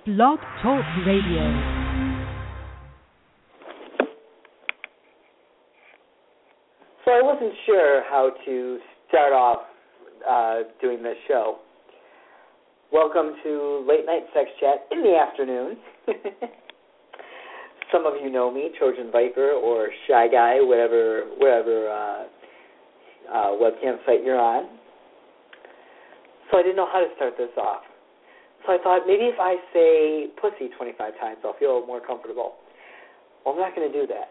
Blog Talk Radio. So I wasn't sure how to start off doing this show. Welcome to Late Night Sex Chat in the afternoon. Some of you know me, Trojan Viper or Shy Guy, whatever webcam site you're on. So I didn't know how to start this off. So I thought maybe if I say pussy 25 times, I'll feel more comfortable. Well, I'm not going to do that.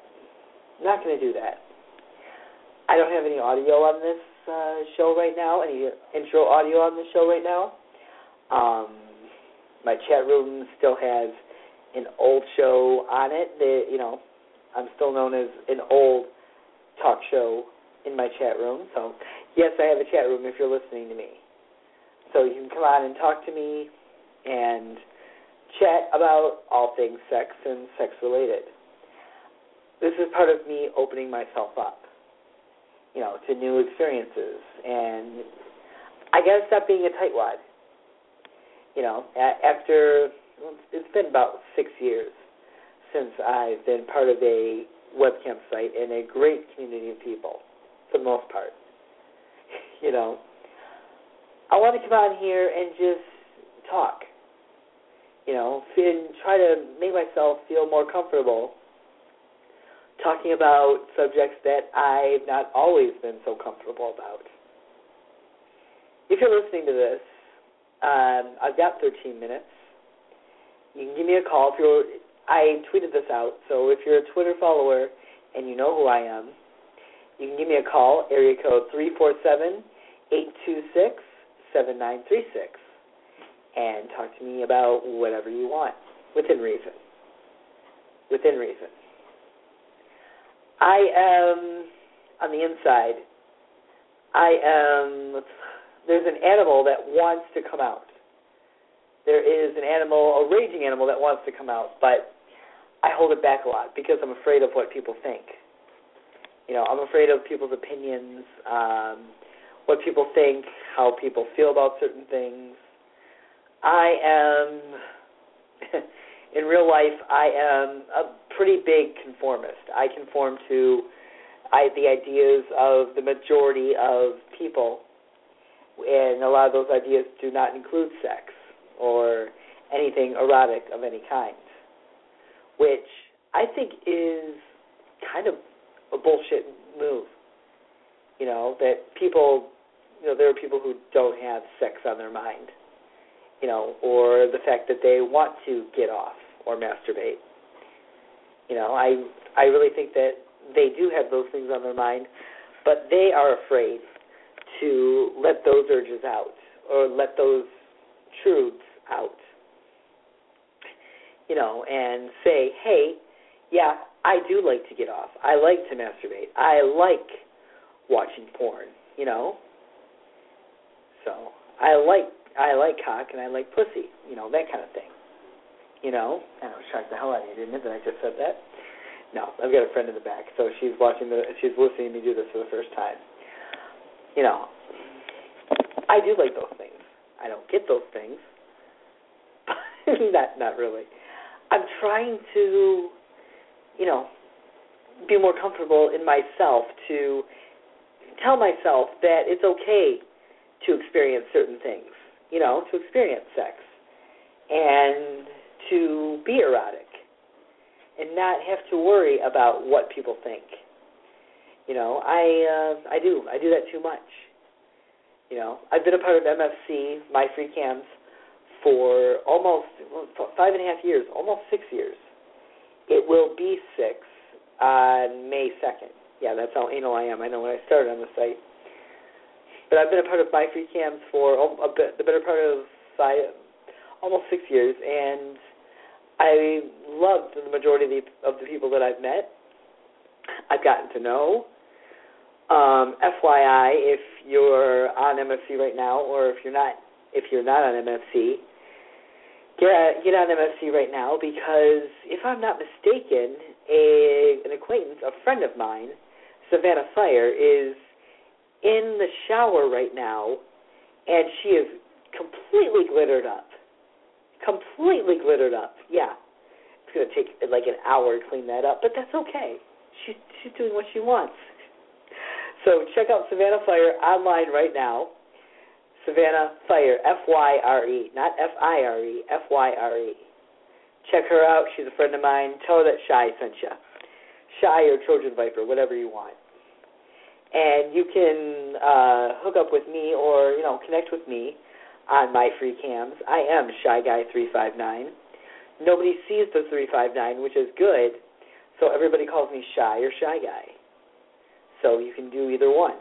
I don't have any audio on this show right now, any intro audio on this show right now. My chat room still has an old show on it. I'm still known as an old talk show in my chat room. So, yes, I have a chat room if you're listening to me. So you can come on and talk to me and chat about all things sex and sex-related. This is part of me opening myself up, to new experiences. And I got to stop being a tightwad. It's been about 6 years since I've been part of a webcam site and a great community of people, for the most part. I want to come on here and just talk, and try to make myself feel more comfortable talking about subjects that I've not always been so comfortable about. If you're listening to this, I've got 13 minutes. You can give me a call. I tweeted this out, so if you're a Twitter follower and you know who I am, you can give me a call, area code 347-826-7936, and talk to me about whatever you want, within reason. I am, on the inside, there's an animal that wants to come out. There is a raging animal that wants to come out, but I hold it back a lot because I'm afraid of what people think. I'm afraid of people's opinions, what people think, how people feel about certain things. In real life, I am a pretty big conformist. I conform to the ideas of the majority of people, and a lot of those ideas do not include sex or anything erotic of any kind, which I think is kind of a bullshit move. That people, there are people who don't have sex on their mind, or the fact that they want to get off or masturbate. I really think that they do have those things on their mind, but they are afraid to let those urges out or let those truths out, and say, hey, yeah, I do like to get off. I like to masturbate. I like watching porn, So I like cock and I like pussy, that kind of thing, And I was shocked the hell out of you, didn't it, that I just said that? No, I've got a friend in the back, so she's listening to me do this for the first time. I do like those things. I don't get those things. Not really. I'm trying to, be more comfortable in myself, to tell myself that it's okay to experience certain things, to experience sex and to be erotic and not have to worry about what people think. I do that too much. I've been a part of MFC, My Free Cams, for almost 5.5 years, almost 6 years. It will be 6 on May 2nd. Yeah, that's how anal I am. I know when I started on the site. But I've been a part of My Free Cams for the better part of almost 6 years, and I loved the majority of the people that I've met. I've gotten to know. FYI, if you're on MFC right now, or if you're not on MFC, get on MFC right now, because if I'm not mistaken, an acquaintance, a friend of mine, Savannah Fire, is in the shower right now, and she is completely glittered up. completely glittered up. Yeah, it's going to take like an hour to clean that up, but that's okay. She's doing what she wants. So check out Savannah Fire online right now. Savannah Fire, F-Y-R-E, not F-I-R-E, F-Y-R-E. Check her out. She's a friend of mine. Tell her that Shy sent you. Shy or Trojan Viper, whatever you want. And you can hook up with me or, connect with me on my free cams. I am Shy Guy 359. Nobody sees the 359, which is good, so everybody calls me Shy or Shy Guy. So you can do either one,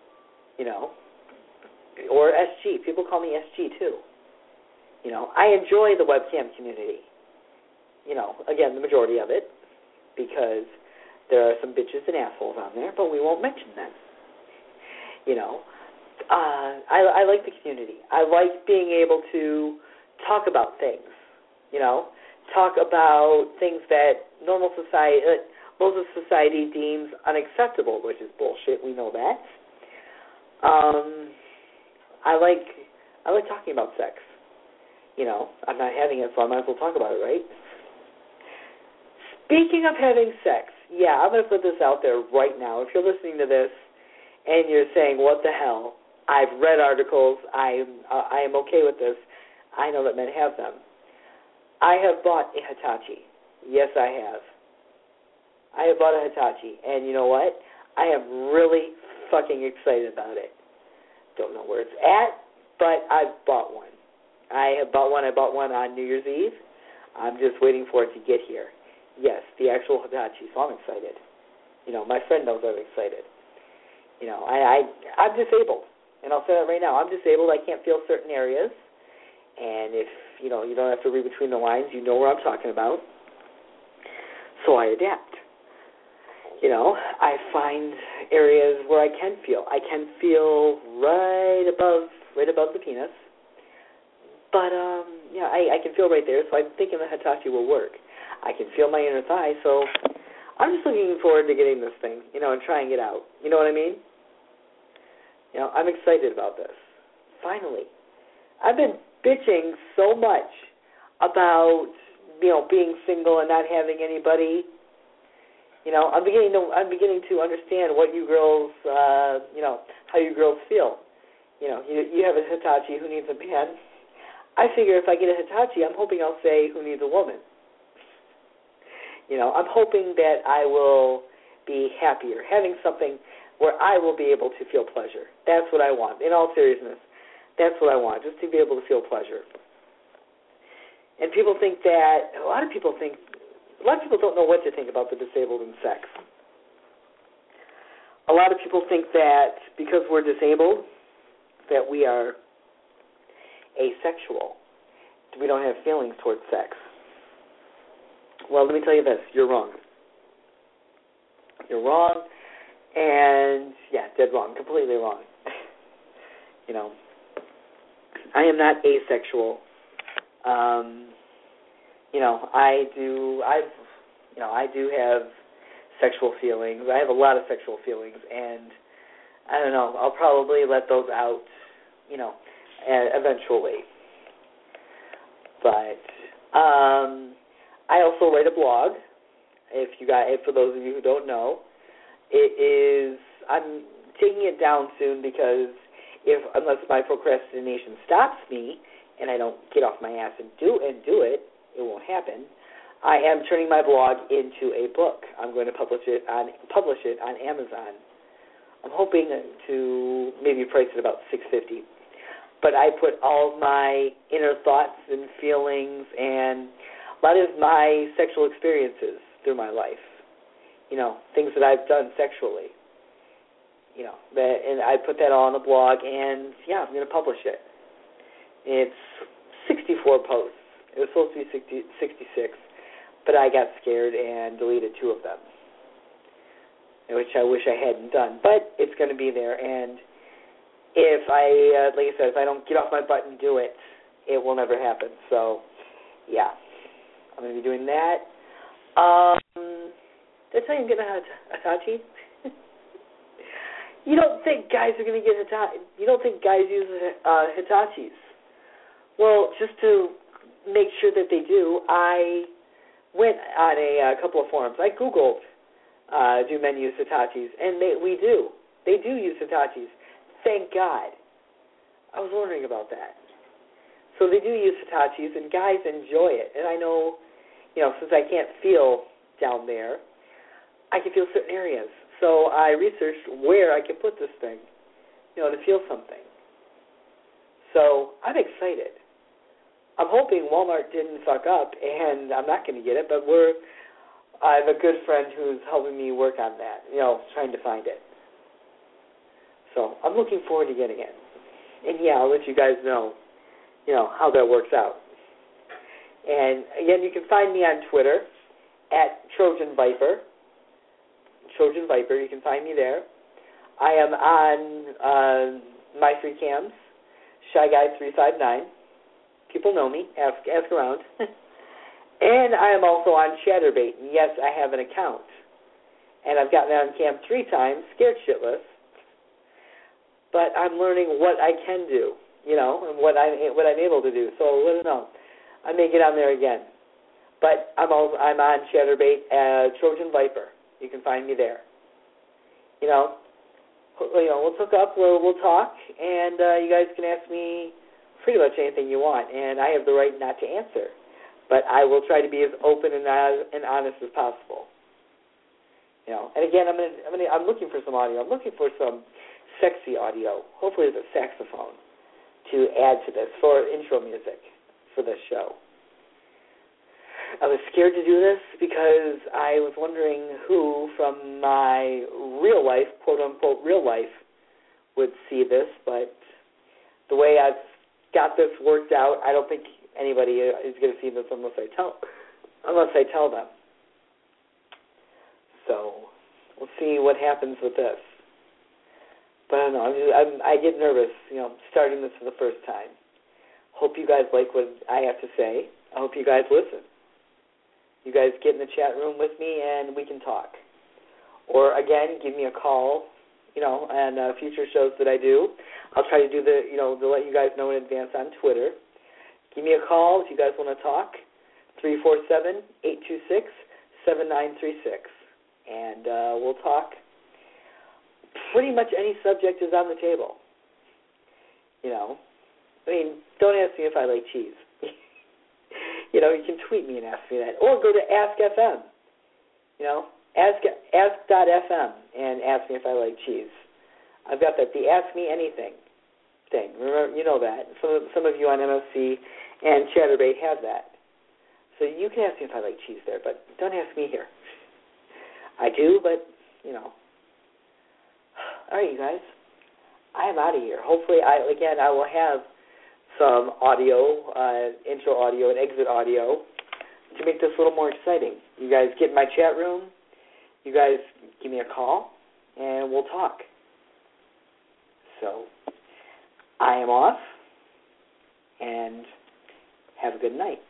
or SG. People call me SG too. I enjoy the webcam community. Again, the majority of it, because there are some bitches and assholes on there, but we won't mention them. I like the community. I like being able to talk about things, talk about things that most of society deems unacceptable, which is bullshit. We know that. I like talking about sex. I'm not having it, so I might as well talk about it, right? Speaking of having sex, I'm going to put this out there right now. If you're listening to this and you're saying, what the hell, I've read articles, I am okay with this, I know that men have them. I have bought a Hitachi. Yes, I have. I have bought a Hitachi, and you know what? I am really fucking excited about it. Don't know where it's at, but I've bought one. I bought one on New Year's Eve. I'm just waiting for it to get here. Yes, the actual Hitachi, so I'm excited. My friend knows I'm excited. I'm disabled, and I'll say that right now. I'm disabled. I can't feel certain areas, and if, you don't have to read between the lines, you know where I'm talking about. So I adapt. I find areas where I can feel. I can feel right above the penis, but, I can feel right there, so I'm thinking the Hitachi will work. I can feel my inner thigh, so I'm just looking forward to getting this thing, and trying it out. You know what I mean? I'm excited about this. Finally. I've been bitching so much about, being single and not having anybody. I'm beginning to understand what you girls, how you girls feel. You have a Hitachi, who needs a man? I figure if I get a Hitachi, I'm hoping I'll say, who needs a woman? I'm hoping that I will be happier, having something where I will be able to feel pleasure. That's what I want. In all seriousness, that's what I want, just to be able to feel pleasure. And people think that, a lot of people don't know what to think about the disabled and sex. A lot of people think that because we're disabled, that we are asexual. We don't have feelings towards sex. Well, let me tell you this. You're wrong. You're wrong, and, dead wrong, completely wrong. I am not asexual. I do have sexual feelings. I have a lot of sexual feelings, and I don't know, I'll probably let those out, eventually. But I also write a blog. For those of you who don't know, I'm taking it down soon because unless my procrastination stops me and I don't get off my ass and do it, it won't happen. I am turning my blog into a book. I'm going to publish it on Amazon. I'm hoping to maybe price it about $6.50. But I put all my inner thoughts and feelings and a lot of my sexual experiences through my life. Things that I've done sexually. And I put that all on the blog, and I'm going to publish it. It's 64 posts. It was supposed to be 66, but I got scared and deleted 2 of them, which I wish I hadn't done. But it's going to be there, and if like I said, if I don't get off my butt and do it, it will never happen. So, I'm going to be doing that. Did I tell you I'm getting a Hitachi? You don't think guys are going to get Hitachi? You don't think guys use Hitachis? Well, just to make do, I went on a couple of forums. I Googled, do men use Hitachis? And we do. They do use Hitachis. Thank God. I was wondering about that. So they do use Hitachis, and guys enjoy it. And I know, since I can't feel down there, I can feel certain areas. So I researched where I could put this thing, to feel something. So I'm excited. I'm hoping Walmart didn't fuck up, and I'm not going to get it, but I have a good friend who's helping me work on that, trying to find it. So I'm looking forward to getting it. And, I'll let you guys know, how that works out. And, again, you can find me on Twitter at Trojan Viper. Trojan Viper, you can find me there. I am on My Free Cams, Shy Guy 359. People know me. Ask around. And I am also on Chatterbait. And yes, I have an account. And I've gotten on cam 3 times, scared shitless. But I'm learning what I can do, and what I'm able to do. So let us know. I may get on there again. But I'm on Chatterbait as Trojan Viper. You can find me there. We'll hook up, we'll talk, and you guys can ask me pretty much anything you want, and I have the right not to answer. But I will try to be as open and honest as possible. And again, I'm looking for some audio. I'm looking for some sexy audio. Hopefully, there's a saxophone to add to this for intro music for this show. I was scared to do this because I was wondering who from my real life, quote-unquote real life, would see this, but the way I've got this worked out, I don't think anybody is going to see this unless I tell them. So we'll see what happens with this. But I don't know, I get nervous, starting this for the first time. Hope you guys like what I have to say. I hope you guys listen. You guys get in the chat room with me and we can talk. Or, again, give me a call, on future shows that I do. I'll try to do to let you guys know in advance on Twitter. Give me a call if you guys want to talk, 347-826-7936. And we'll talk. Pretty much any subject is on the table. Don't ask me if I like cheese. You can tweet me and ask me that. Or go to Ask FM, ask.fm and ask me if I like cheese. I've got that, the Ask Me Anything thing. Remember, you know that. Some of you on MFC and Chatterbait have that. So you can ask me if I like cheese there, but don't ask me here. I do, but, All right, you guys. I am out of here. Hopefully, I will have some audio, intro audio and exit audio to make this a little more exciting. You guys get in my chat room. You guys give me a call, and we'll talk. So, I am off, and have a good night.